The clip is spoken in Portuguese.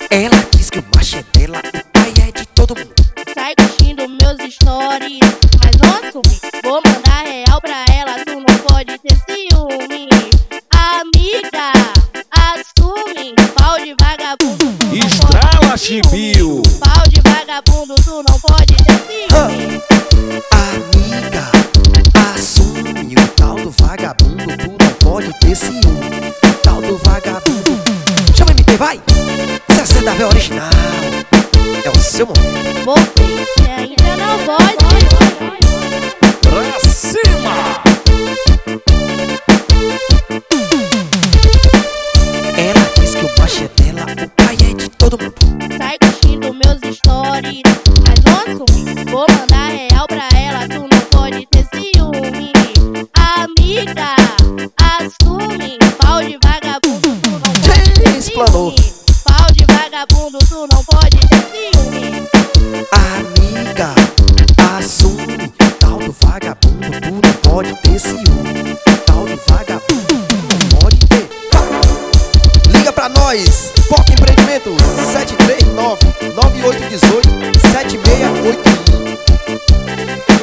Ela diz que o macho é dela, o pai é de todo mundo. Sai curtindo meus stories, mas não assume. Vou mandar real pra ela, tu não pode ter ciúme. Amiga, assume. Pau de vagabundo, tu não Estrala, pode ter Chibio. ciúme. Pau de vagabundo, tu não pode ter ciúme. Amiga, assume o tal do vagabundo, tu não pode ter ciúme. Tal do vagabundo. Chama MT, vai! 60V original. É o seu momento. Você ainda não pode. Pra cima! Ela diz que o macho é dela, o pai é de todo mundo. Sai curtindo meus stories, mas não assume. Vou mandar real pra ela, tu não pode ter ciúme. Amiga, assume. Pau de vagabundo, tu não pode ter Explanou. ciúme. Pau de vagabundo, tu não pode ter ciúme. Amiga, assume. Tal do vagabundo, tu não pode ter ciúme. Tal do vagabundo, tu não pode ter. Liga pra nós, Foca Empreendimento 739-9818-7681.